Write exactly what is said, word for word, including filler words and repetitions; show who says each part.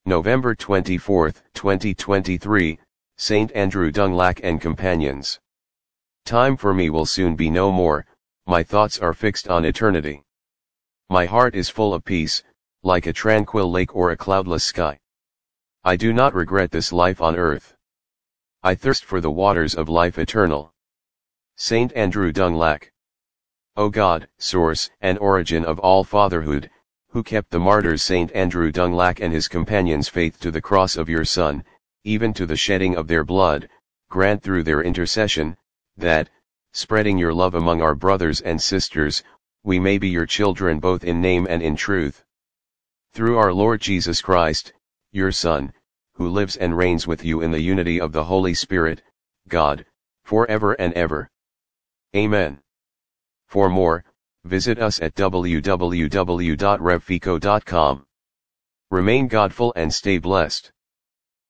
Speaker 1: November twenty-fourth, twenty twenty-three, Saint Andrew Dunglac and Companions. Time for me will soon be no more, my thoughts are fixed on eternity. My heart is full of peace, like a tranquil lake or a cloudless sky. I do not regret this life on earth. I thirst for the waters of life eternal. Saint Andrew Dunglac. O God, source and origin of all fatherhood, who kept the martyrs Saint Andrew Dunglac and his companions' faith to the cross of your Son, even to the shedding of their blood, grant through their intercession, that, spreading your love among our brothers and sisters, we may be your children both in name and in truth. Through our Lord Jesus Christ, your Son, who lives and reigns with you in the unity of the Holy Spirit, God, forever and ever. Amen. For more, visit us at w w w dot rev fico dot com. Remain Godful and stay blessed.